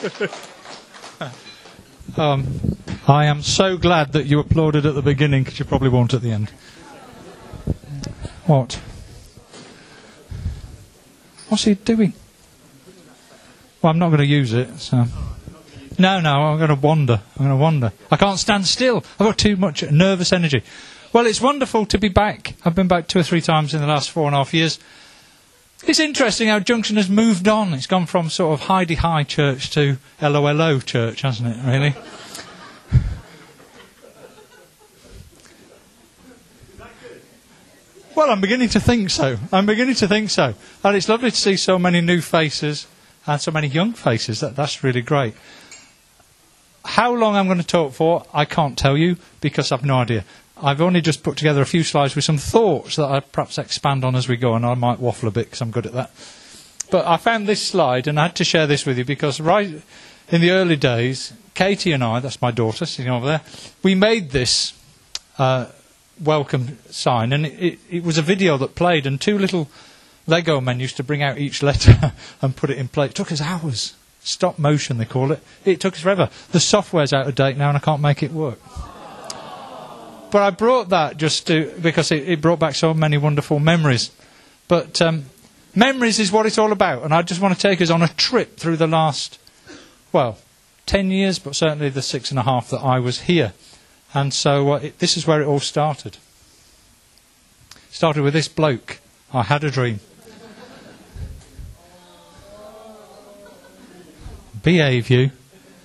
I am so glad that you applauded at the beginning, because you probably won't at the end. What? What's he doing? Well, I'm not going to use it, so... No, I'm going to wander. I can't stand still. I've got too much nervous energy. Well, it's wonderful to be back. I've been back 2 or 3 times in the last 4.5 years. It's interesting how Junction has moved on. It's gone from sort of hidey-high church to LOLO church, hasn't it, really? Well, I'm beginning to think so. And it's lovely to see so many new faces and so many young faces. That's really great. How long I'm going to talk for, I can't tell you, because I've no idea. I've only just put together a few slides with some thoughts that I perhaps expand on as we go, and I might waffle a bit because I'm good at that. But I found this slide, and I had to share this with you, because right in the early days, Katie and I, that's my daughter sitting over there, we made this welcome sign, and it was a video that played, and 2 little Lego men used to bring out each letter and put it in place. It took us hours. Stop motion, they call it. It took us forever. The software's out of date now, and I can't make it work. But I brought that because it brought back so many wonderful memories. But memories is what it's all about, and I just want to take us on a trip through the last, 10 years, but certainly the 6.5 that I was here. And so this is where it all started. Started with this bloke. I had a dream. Behave, you.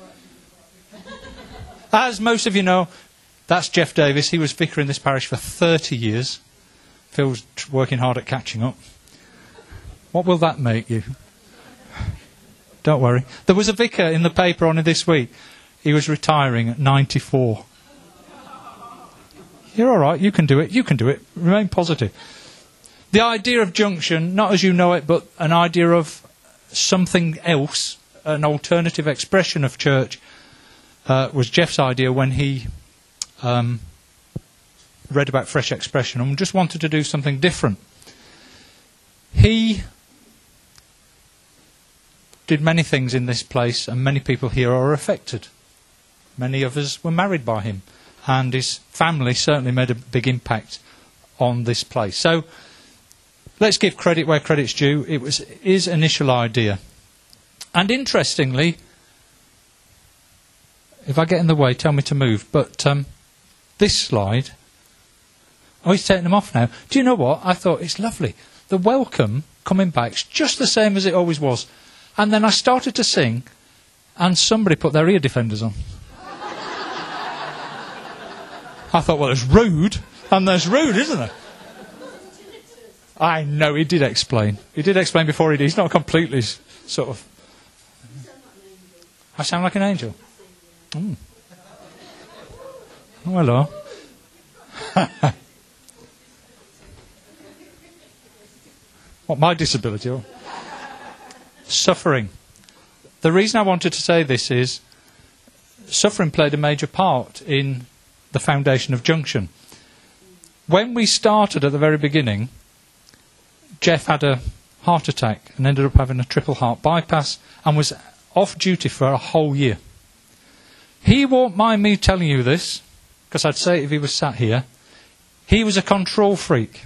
As most of you know, that's Jeff Davis. He was vicar in this parish for 30 years. Phil's working hard at catching up. What will that make you? Don't worry. There was a vicar in the paper on it this week. He was retiring at 94. You're all right. You can do it. Remain positive. The idea of Junction, not as you know it, but an idea of something else, an alternative expression of church, was Jeff's idea when he read about Fresh Expression and just wanted to do something different. He did many things in this place, and many people here are affected. Many of us were married by him, and his family certainly made a big impact on this place. So let's give credit where credit's due. It was his initial idea. And interestingly, if I get in the way, tell me to move. But this slide, he's taking them off now. Do you know what? I thought it's lovely. The welcome coming back is just the same as it always was. And then I started to sing, and somebody put their ear defenders on. I thought, well, there's rude, and there's rude, isn't there? I know, he did explain. He did explain before he did. He's not completely sort of... I sound like an angel. Mm. Oh, hello. What, my disability? Oh. Suffering. The reason I wanted to say this is suffering played a major part in the foundation of Junction. When we started at the very beginning, Jeff had a heart attack and ended up having a triple heart bypass and was off duty for a whole year. He won't mind me telling you this, because I'd say it if he was sat here. He was a control freak.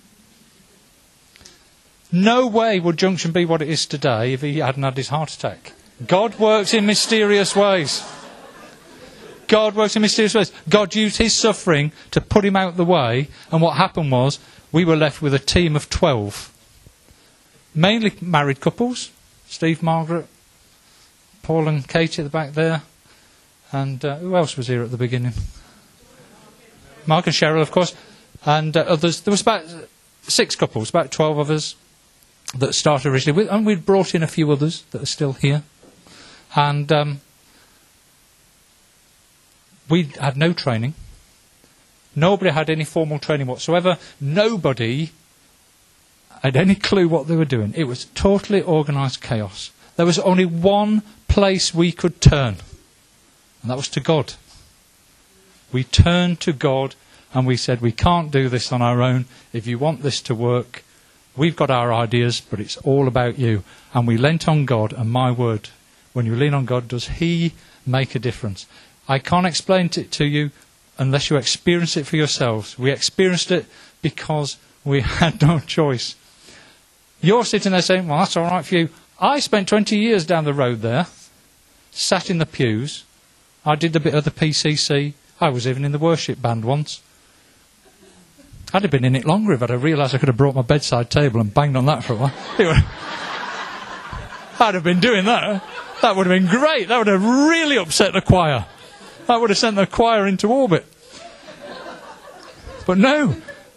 No way would Junction be what it is today if he hadn't had his heart attack. God works in mysterious ways. God works in mysterious ways. God used his suffering to put him out the way, and what happened was we were left with a team of 12. Mainly married couples. Steve, Margaret, Paul and Katie at the back there. And who else was here at the beginning? Mark and Cheryl, of course. And others. There was about 6 couples, about 12 of us that started originally with, and we'd brought in a few others that are still here. And we had no training. Nobody had any formal training whatsoever. Nobody had any clue what they were doing. It was totally organised chaos. There was only one place we could turn, and that was to God. We turned to God and we said, we can't do this on our own. If you want this to work, we've got our ideas, but it's all about you. And we leant on God, and my word, when you lean on God, does He make a difference. I can't explain it to you unless you experience it for yourselves. We experienced it because we had no choice. You're sitting there saying, well, that's all right for you. I spent 20 years down the road there, sat in the pews. I did a bit of the PCC. I was even in the worship band once. I'd have been in it longer if I'd have realised I could have brought my bedside table and banged on that for a while. I'd have been doing that. That would have been great. That would have really upset the choir. That would have sent the choir into orbit. But no.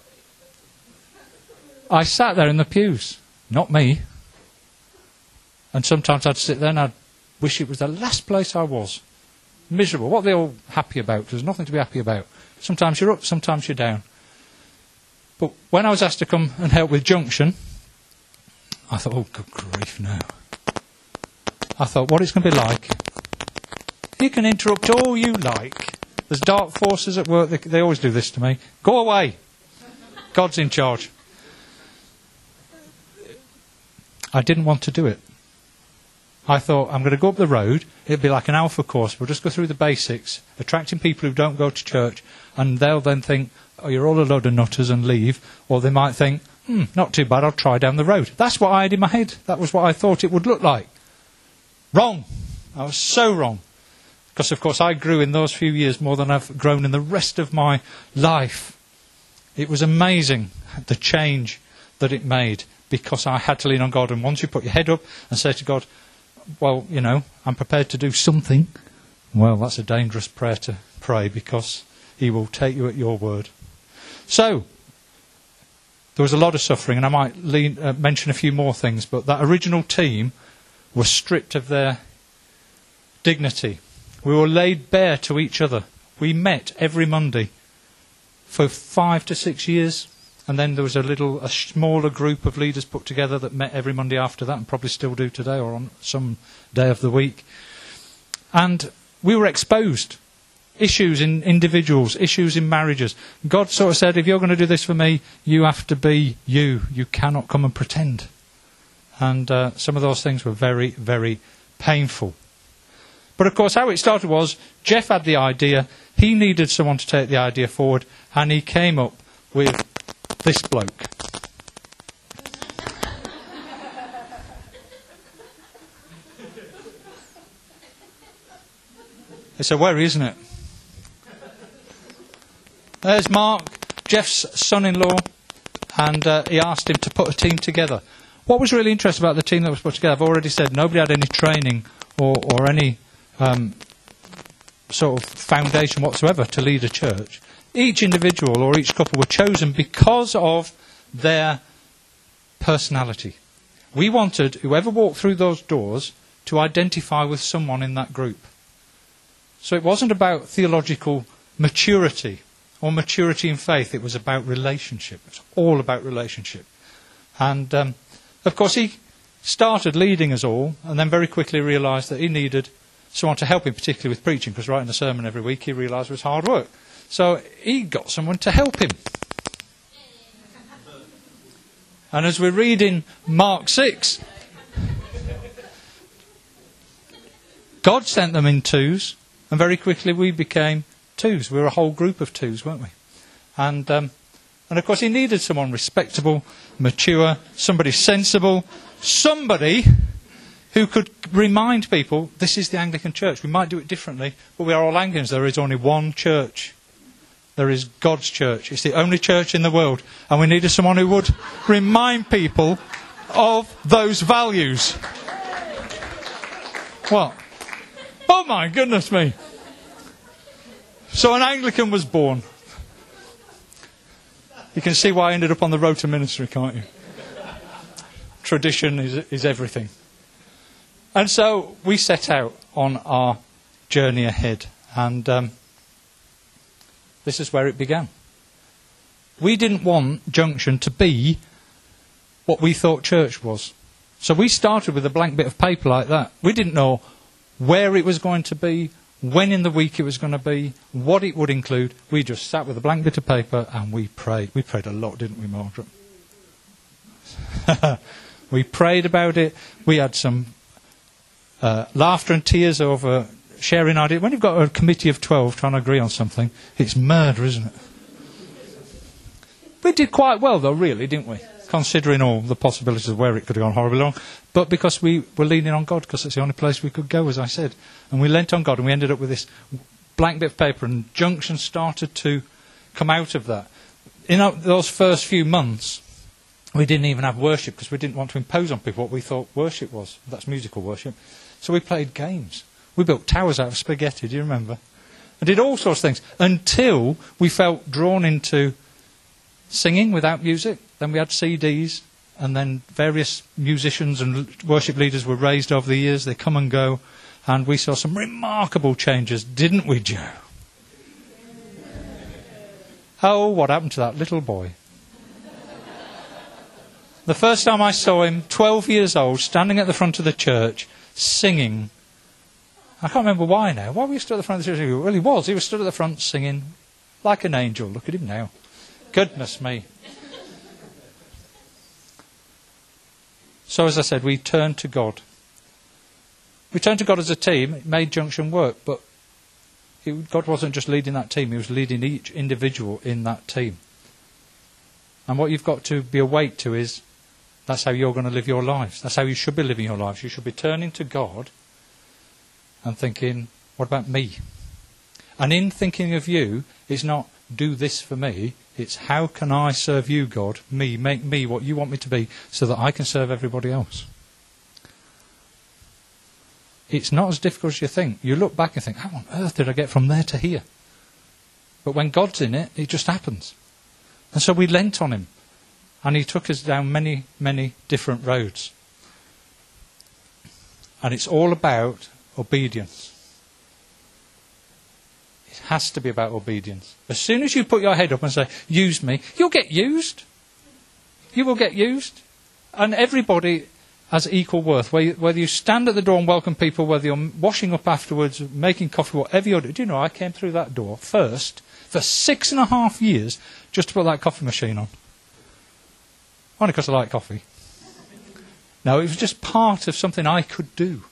I sat there in the pews. Not me. And sometimes I'd sit there and I'd wish it was the last place I was. Miserable. What are they all happy about? There's nothing to be happy about. Sometimes you're up, sometimes you're down. But when I was asked to come and help with Junction, I thought, oh, good grief, no. I thought, what it's going to be like. You can interrupt all you like. There's dark forces at work. They always do this to me. Go away. God's in charge. I didn't want to do it. I thought, I'm going to go up the road. It'll be like an alpha course. We'll just go through the basics, attracting people who don't go to church, and they'll then think, oh, you're all a load of nutters, and leave. Or they might think, not too bad, I'll try down the road. That's what I had in my head. That was what I thought it would look like. Wrong. I was so wrong. Because, of course, I grew in those few years more than I've grown in the rest of my life. It was amazing, the change that it made, because I had to lean on God. And once you put your head up and say to God, well, you know, I'm prepared to do something, well, that's a dangerous prayer to pray, because He will take you at your word. So, there was a lot of suffering, and I might mention a few more things, but that original team were stripped of their dignity. We were laid bare to each other. We met every Monday for 5 to 6 years, and then there was a smaller group of leaders put together that met every Monday after that, and probably still do today or on some day of the week. And we were exposed. Issues in individuals, issues in marriages. God sort of said, if you're going to do this for me, you have to be you. You cannot come and pretend. And some of those things were very, very painful. But of course, how it started was, Jeff had the idea, he needed someone to take the idea forward, and he came up with this bloke. It's a worry, isn't it? There's Mark, Jeff's son-in-law, and he asked him to put a team together. What was really interesting about the team that was put together, I've already said, nobody had any training or any sort of foundation whatsoever to lead a church. Each individual or each couple were chosen because of their personality. We wanted whoever walked through those doors to identify with someone in that group. So it wasn't about theological maturity or maturity in faith. It was about relationship. It's all about relationship. And, of course, he started leading us all and then very quickly realised that he needed someone to help him, particularly with preaching, because writing a sermon every week he realised was hard work. So he got someone to help him. And as we read in Mark 6, God sent them in twos, and very quickly we became twos. We were a whole group of twos, weren't we? And of course he needed someone respectable, mature, somebody sensible, somebody who could remind people, this is the Anglican Church. We might do it differently, but we are all Anglicans. There is only one church. There is God's church. It's the only church in the world. And we needed someone who would remind people of those values. What? Oh my goodness me. So an Anglican was born. You can see why I ended up on the road to ministry, can't you? Tradition is everything. And so we set out on our journey ahead. And this is where it began. We didn't want Junction to be what we thought church was. So we started with a blank bit of paper like that. We didn't know where it was going to be, when in the week it was going to be, what it would include. We just sat with a blank bit of paper and we prayed. We prayed a lot, didn't we, Margaret? We prayed about it. We had some laughter and tears over sharing ideas. When you've got a committee of 12 trying to agree on something, it's murder, isn't it? We did quite well, though, really, didn't we? Considering all the possibilities of where it could have gone horribly wrong. But because we were leaning on God, because it's the only place we could go, as I said. And we leant on God, and we ended up with this blank bit of paper, and Junction started to come out of that. In those first few months, we didn't even have worship, because we didn't want to impose on people what we thought worship was. That's musical worship. So we played games. We built towers out of spaghetti, do you remember? And did all sorts of things, until we felt drawn into singing without music. Then we had CDs, and then various musicians and worship leaders were raised over the years. They come and go, and we saw some remarkable changes, didn't we, Joe? Oh, what happened to that little boy? The first time I saw him, 12 years old, standing at the front of the church, singing. I can't remember why now. Why were you stood at the front of the church? Well, he was. He was stood at the front singing like an angel. Look at him now. Goodness me. So, as I said, we turned to God. We turned to God as a team. It made Junction work, but God wasn't just leading that team. He was leading each individual in that team. And what you've got to be awake to is that's how you're going to live your lives. That's how you should be living your lives. You should be turning to God and thinking, what about me? And in thinking of you, it's not do this for me. It's how can I serve you, God, me, make me what you want me to be so that I can serve everybody else. It's not as difficult as you think. You look back and think, how on earth did I get from there to here? But when God's in it, it just happens. And so we lent on him. And he took us down many, many different roads. And it's all about obedience. It has to be about obedience. As soon as you put your head up and say, use me, you'll get used. You will get used. And everybody has equal worth. Whether you stand at the door and welcome people, whether you're washing up afterwards, making coffee, whatever you're doing. Do you know, I came through that door first for 6.5 years just to put that coffee machine on. Only because I like coffee. No, it was just part of something I could do.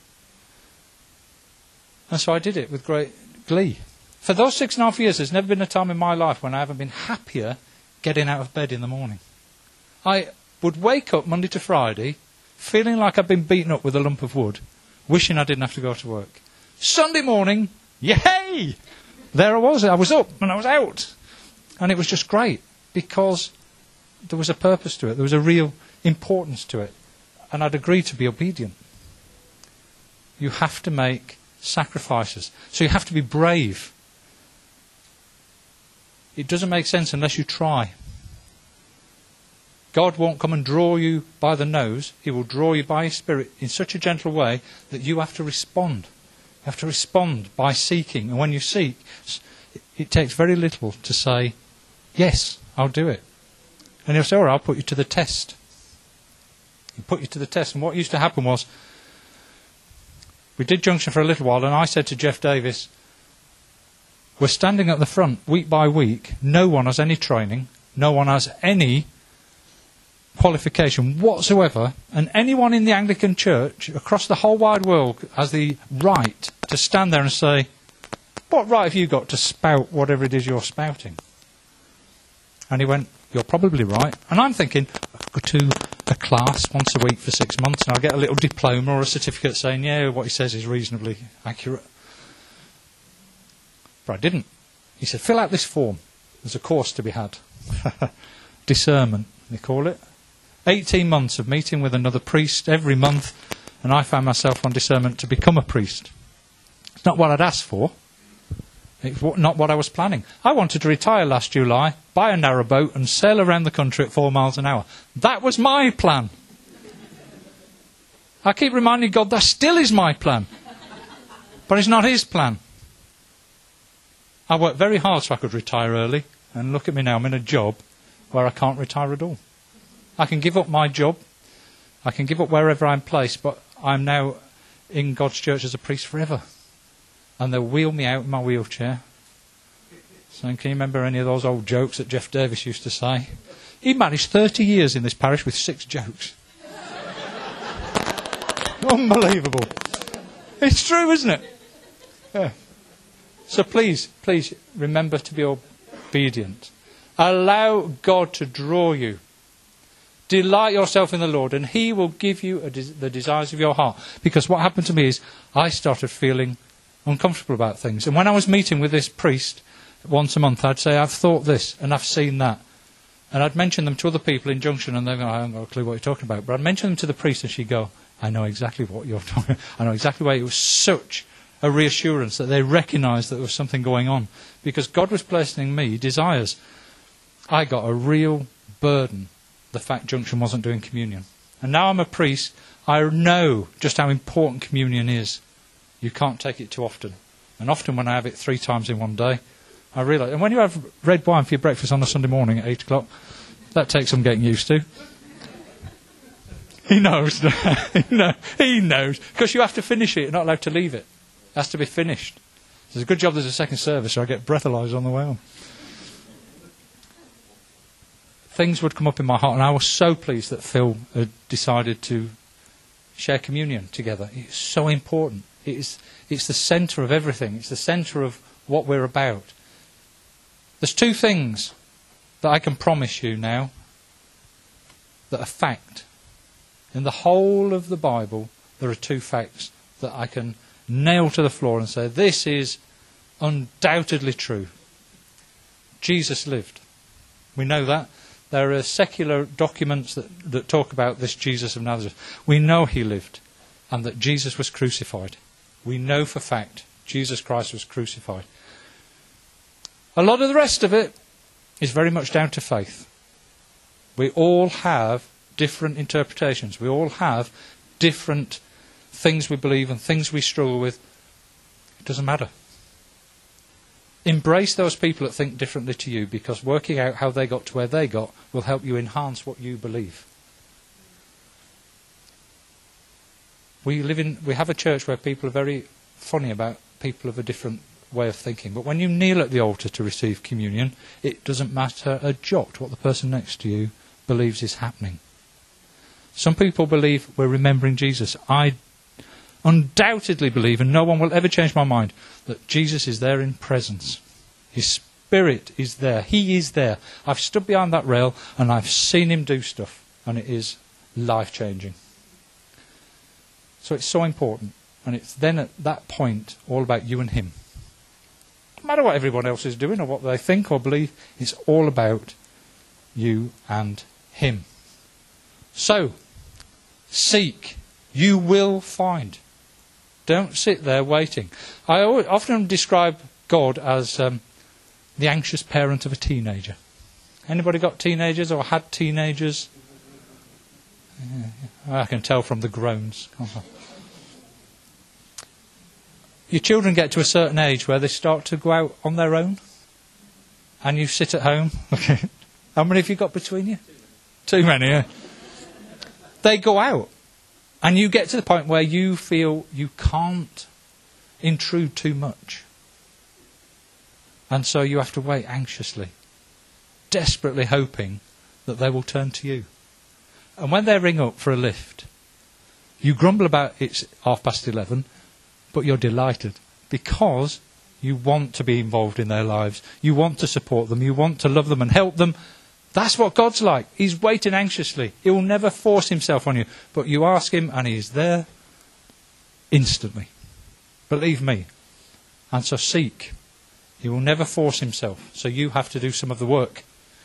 And so I did it with great glee. For those 6.5 years, there's never been a time in my life when I haven't been happier getting out of bed in the morning. I would wake up Monday to Friday feeling like I'd been beaten up with a lump of wood, wishing I didn't have to go to work. Sunday morning, yay! There I was up and I was out. And it was just great because there was a purpose to it. There was a real importance to it. And I'd agreed to be obedient. You have to make sacrifices. So you have to be brave. It doesn't make sense unless you try. God won't come and draw you by the nose. He will draw you by His Spirit in such a gentle way that you have to respond. You have to respond by seeking. And when you seek, it takes very little to say, yes, I'll do it. And He'll say, all right, I'll put you to the test. He'll put you to the test. And what used to happen was, we did Junction for a little while, and I said to Jeff Davis, we're standing at the front week by week. No one has any training. No one has any qualification whatsoever. And anyone in the Anglican Church across the whole wide world has the right to stand there and say, what right have you got to spout whatever it is you're spouting? And he went, you're probably right. And I'm thinking, I'll go to a class once a week for 6 months and I'll get a little diploma or a certificate saying, yeah, what he says is reasonably accurate. But I didn't. He said, fill out this form. There's a course to be had. Discernment, they call it. 18 months of meeting with another priest every month, and I found myself on discernment to become a priest. It's not what I'd asked for. It's not what I was planning. I wanted to retire last July, buy a narrowboat and sail around the country at 4 miles an hour. That was my plan. I keep reminding God that still is my plan. But it's not His plan. I worked very hard so I could retire early, and look at me now, I'm in a job where I can't retire at all. I can give up my job, I can give up wherever I'm placed, but I'm now in God's church as a priest forever. And they'll wheel me out in my wheelchair. Saying, can you remember any of those old jokes that Jeff Davis used to say? He managed 30 years in this parish with 6 jokes. Unbelievable. It's true, isn't it? Yeah. So please remember to be obedient. Allow God to draw you. Delight yourself in the Lord, and He will give you the desires of your heart. Because what happened to me is I started feeling uncomfortable about things. And when I was meeting with this priest once a month, I'd say, I've thought this and I've seen that. And I'd mention them to other people in Junction, and they'd go, I haven't got a clue what you're talking about. But I'd mention them to the priest, and she'd go, I know exactly what you're talking about. I know exactly why. It was such a reassurance that they recognised that there was something going on. Because God was placing in me desires. I got a real burden, the fact Junction wasn't doing communion. And now I'm a priest, I know just how important communion is. You can't take it too often. And often when I have it 3 times in one day, I realise. And when you have red wine for your breakfast on a Sunday morning at 8 o'clock, that takes some getting used to. He knows. He knows. Because you have to finish it. You're not allowed to leave it. It has to be finished. It's a good job there's a second service, so I get breathalyzed on the way home. Things would come up in my heart, and I was so pleased that Phil had decided to share communion together. It's so important. It's the centre of everything. It's the centre of what we're about. There's 2 things that I can promise you now that are fact. In the whole of the Bible, there are 2 facts that I can nail to the floor and say, this is undoubtedly true. Jesus lived. We know that. There are secular documents that talk about this Jesus of Nazareth. We know he lived and that Jesus was crucified. We know for fact Jesus Christ was crucified. A lot of the rest of it is very much down to faith. We all have different interpretations. We all have different things we believe and things we struggle with. It doesn't matter. Embrace those people that think differently to you, because working out how they got to where they got will help you enhance what you believe. We have a church where people are very funny about people of a different way of thinking. But when you kneel at the altar to receive communion, it doesn't matter a jot what the person next to you believes is happening. Some people believe we're remembering Jesus. I undoubtedly believe, and no one will ever change my mind, that Jesus is there in presence. His Spirit is there. He is there. I've stood behind that rail and I've seen him do stuff, and it is life-changing. So it's so important, and it's then at that point all about you and him. No matter what everyone else is doing or what they think or believe, it's all about you and him. So, seek. You will find. Don't sit there waiting. I often describe God as the anxious parent of a teenager. Anybody got teenagers or had teenagers? Yeah, I can tell from the groans. Your children get to a certain age where they start to go out on their own, and you sit at home. Okay. How many have you got between you? Too many, yeah. They go out. And you get to the point where you feel you can't intrude too much. And so you have to wait anxiously, desperately hoping that they will turn to you. And when they ring up for a lift, you grumble about it's 11:30, but you're delighted because you want to be involved in their lives. You want to support them. You want to love them and help them. That's what God's like. He's waiting anxiously. He will never force himself on you. But you ask him and he's there instantly. Believe me. And so seek. He will never force himself. So you have to do some of the work.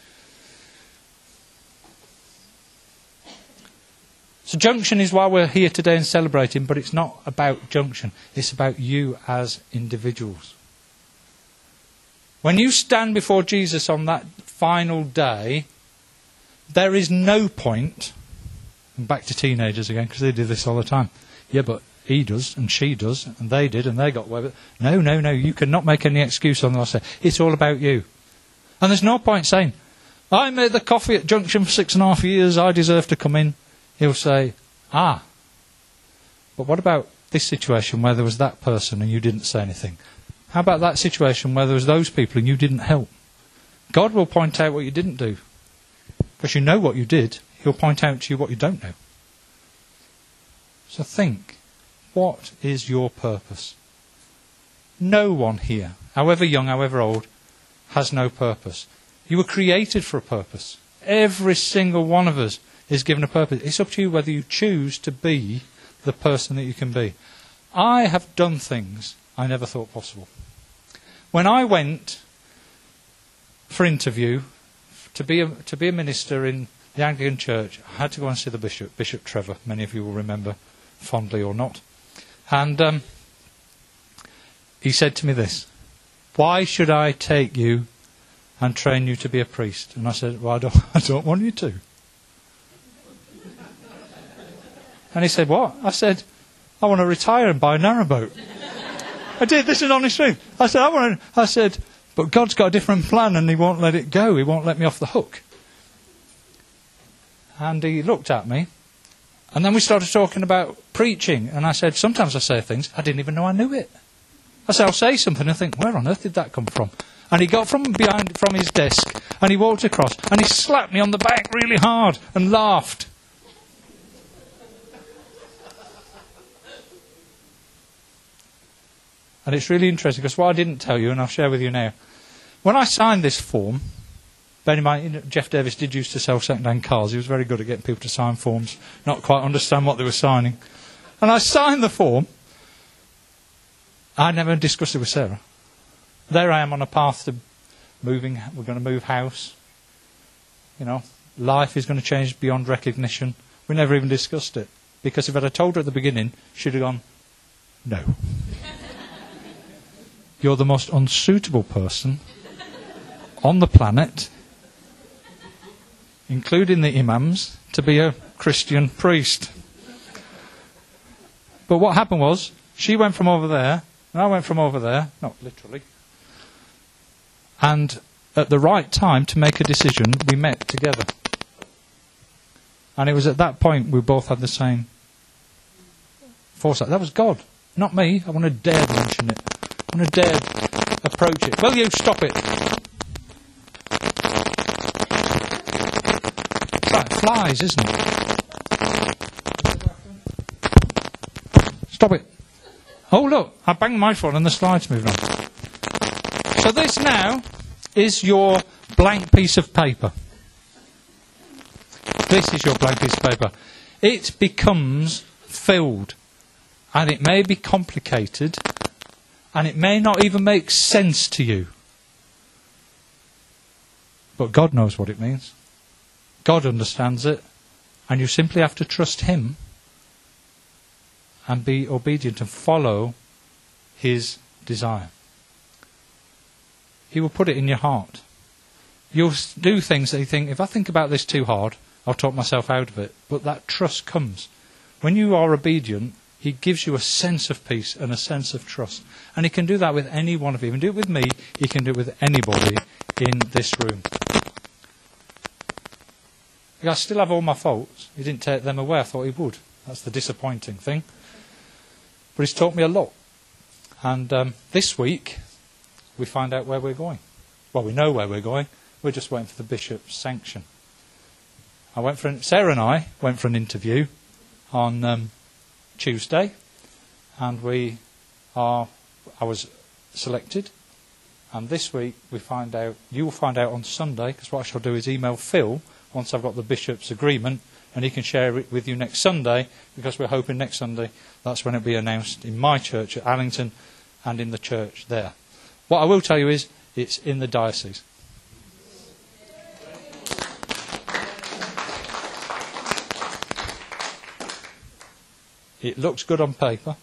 So Junction is why we're here today and celebrating, but it's not about Junction. It's about you as individuals. When you stand before Jesus on that final day, there is no point, and back to teenagers again, because they do this all the time. Yeah, but he does, and she does, and they did, and they got away with it. No, you cannot make any excuse on that. It's all about you. And there's no point saying, I made the coffee at Junction for 6.5 years, I deserve to come in. He'll say, but what about this situation where there was that person and you didn't say anything? How about that situation where there was those people and you didn't help? God will point out what you didn't do. Because you know what you did, he'll point out to you what you don't know. So think, what is your purpose? No one here, however young, however old, has no purpose. You were created for a purpose. Every single one of us is given a purpose. It's up to you whether you choose to be the person that you can be. I have done things I never thought possible. When I went for interview to be a minister in the Anglican Church, I had to go and see the bishop, Bishop Trevor. Many of you will remember, fondly or not. And he said to me this: "Why should I take you and train you to be a priest?" And I said, "Well, I don't want you to." And he said, "What?" I said, "I want to retire and buy a narrowboat." I did. This is honest truth. I said, "But God's got a different plan and he won't let it go. He won't let me off the hook." And he looked at me. And then we started talking about preaching. And I said, sometimes I say things, I didn't even know I knew it. I said, I'll say something and think, where on earth did that come from? And he got from his desk and he walked across and he slapped me on the back really hard and laughed. And it's really interesting because what I didn't tell you, and I'll share with you now, when I signed this form, bear in mind, Jeff Davis did used to sell second-hand cars. He was very good at getting people to sign forms, not quite understand what they were signing. And I signed the form. I never discussed it with Sarah. There I am on a path to moving. We're going to move house. You know, life is going to change beyond recognition. We never even discussed it. Because if I'd have told her at the beginning, she'd have gone, no. You're the most unsuitable person on the planet, including the imams, to be a Christian priest. But what happened was, she went from over there, and I went from over there, not literally. And at the right time to make a decision, we met together. And it was at that point we both had the same foresight. That was God, not me. I want to dare mention it. I want to dare approach it. Will you stop it? It's like flies, isn't it? Stop it. Oh, look, I banged my foot and the slide's moving on. So this now is your blank piece of paper. This is your blank piece of paper. It becomes filled. And it may be complicated. And it may not even make sense to you. But God knows what it means. God understands it. And you simply have to trust Him and be obedient and follow His desire. He will put it in your heart. You'll do things that you think, if I think about this too hard, I'll talk myself out of it. But that trust comes. When you are obedient, He gives you a sense of peace and a sense of trust. And He can do that with any one of you. He can do it with me. He can do it with anybody in this room. I still have all my faults. He didn't take them away. I thought He would. That's the disappointing thing. But He's taught me a lot. And this week, we find out where we're going. Well, we know where we're going. We're just waiting for the bishop's sanction. Sarah and I went for an interview on Tuesday, and I was selected. And this week you will find out on Sunday, because what I shall do is email Phil once I've got the bishop's agreement, and he can share it with you next Sunday, because we're hoping next Sunday that's when it'll be announced in my church at Allington and in the church there. What I will tell you is it's in the diocese. It looks good on paper.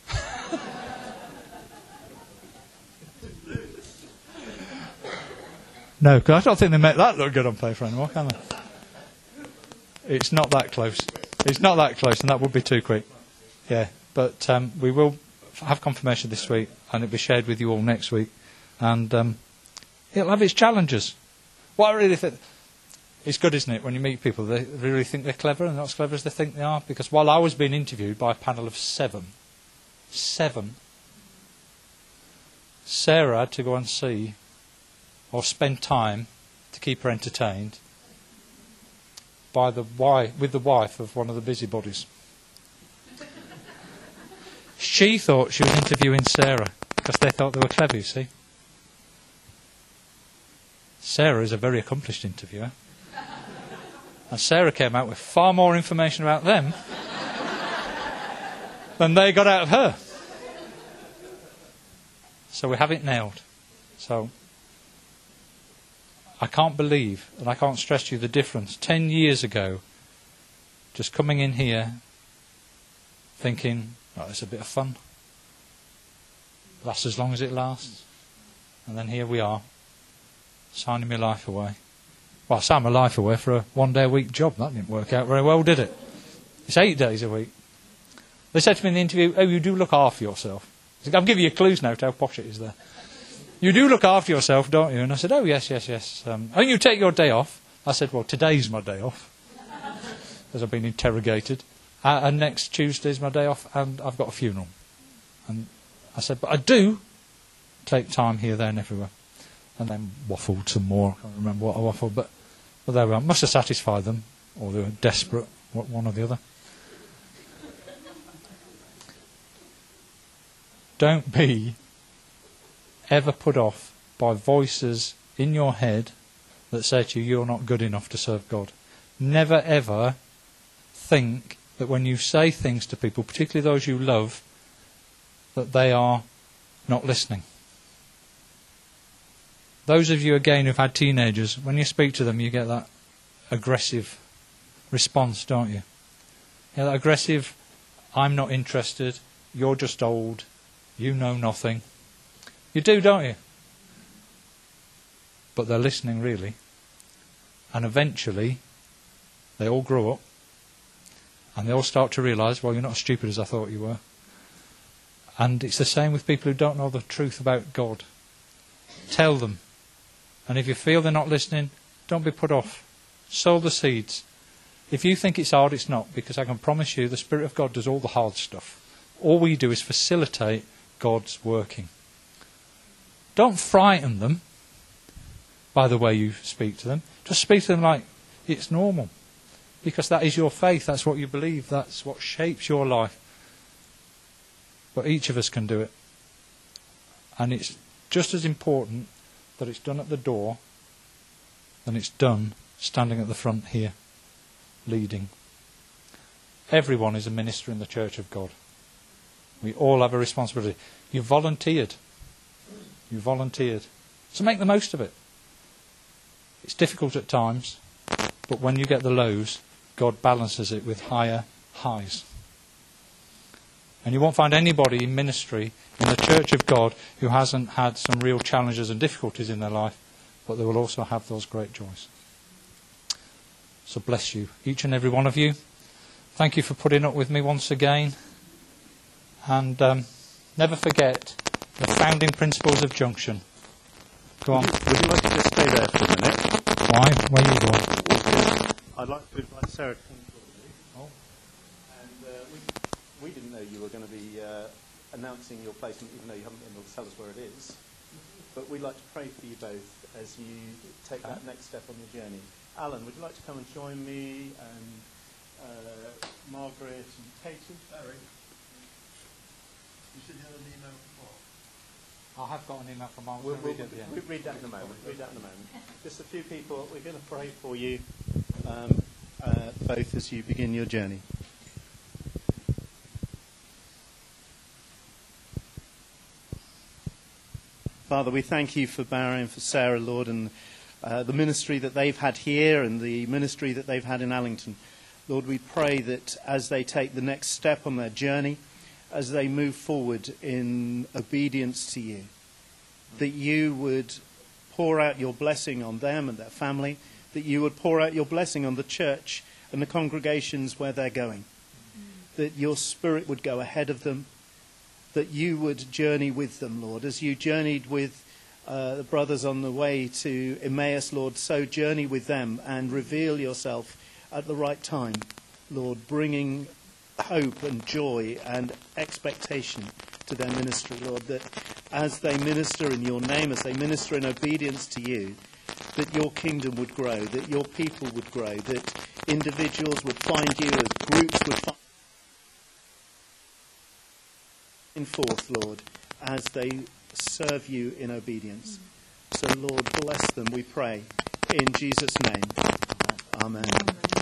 No, because I don't think they make that look good on paper anymore, can they? It's not that close. It's not that close, and that would be too quick. Yeah, but we will have confirmation this week, and it'll be shared with you all next week. And it'll have its challenges. What I really think, it's good, isn't it, when you meet people, they really think they're clever and not as clever as they think they are. Because while I was being interviewed by a panel of seven, Sarah had to go and see or spend time to keep her entertained with the wife of one of the busybodies. She thought she was interviewing Sarah because they thought they were clever, you see. Sarah is a very accomplished interviewer. And Sarah came out with far more information about them than they got out of her. So we have it nailed. So I can't believe, and I can't stress to you the difference. 10 years ago, just coming in here, thinking, oh, it's a bit of fun. Lasts as long as it lasts. And then here we are, signing my life away. Well, I signed my life away for a 1 day a week job. That didn't work out very well, did it? It's 8 days a week. They said to me in the interview, oh, you do look after yourself. I'll give you clues now to how posh it is there. You do look after yourself, don't you? And I said, oh, yes. Oh, you take your day off. I said, well, today's my day off, because I've been interrogated. And next Tuesday's my day off, and I've got a funeral. And I said, but I do take time here, there, and everywhere. And then waffled some more. I can't remember what I waffled, but there we are. Must have satisfied them, or they were desperate, one or the other. Don't be ever put off by voices in your head that say to you, you're not good enough to serve God. Never ever think that when you say things to people, particularly those you love, that they are not listening. Those of you, again, who've had teenagers, when you speak to them, you get that aggressive response, don't you? Yeah, that aggressive, I'm not interested, you're just old, you know nothing. You do, don't you? But they're listening, really. And eventually, they all grow up, and they all start to realise, well, you're not as stupid as I thought you were. And it's the same with people who don't know the truth about God. Tell them. And if you feel they're not listening, don't be put off. Sow the seeds. If you think it's hard, it's not, because I can promise you the Spirit of God does all the hard stuff. All we do is facilitate God's working. Don't frighten them by the way you speak to them. Just speak to them like it's normal. Because that is your faith, that's what you believe, that's what shapes your life. But each of us can do it. And it's just as important that it's done at the door than it's done standing at the front here, leading. Everyone is a minister in the Church of God. We all have a responsibility. You volunteered. You volunteered. So make the most of it. It's difficult at times, but when you get the lows, God balances it with higher highs. And you won't find anybody in ministry in the Church of God who hasn't had some real challenges and difficulties in their life, but they will also have those great joys. So bless you, each and every one of you. Thank you for putting up with me once again. And never forget the founding principles of Junction. Go on. Would you like to just stay there for a minute? Why? Where are you going? I'd like to invite Sarah to come forward. And we didn't know you were going to be announcing your placement, even though you haven't been able to tell us where it is. But we'd like to pray for you both as you take that next step on your journey. Alan, would you like to come and join me, and Margaret and Katie? Barry, you said you had an email from Mark? I have got an email from Mark. We'll read that in a moment. Just a few people. We're going to pray for you both as you begin your journey. Father, we thank you for Barry and for Sarah, Lord, and the ministry that they've had here and the ministry that they've had in Allington. Lord, we pray that as they take the next step on their journey, as they move forward in obedience to you, that you would pour out your blessing on them and their family, that you would pour out your blessing on the church and the congregations where they're going, that your Spirit would go ahead of them, that you would journey with them, Lord. As you journeyed with the brothers on the way to Emmaus, Lord, so journey with them and reveal yourself at the right time, Lord, bringing hope and joy and expectation to their ministry, Lord, that as they minister in your name, as they minister in obedience to you, that your kingdom would grow, that your people would grow, that individuals would find you, as groups would find in forth, Lord, as they serve you in obedience. So, Lord, bless them, we pray. In Jesus' name. Amen.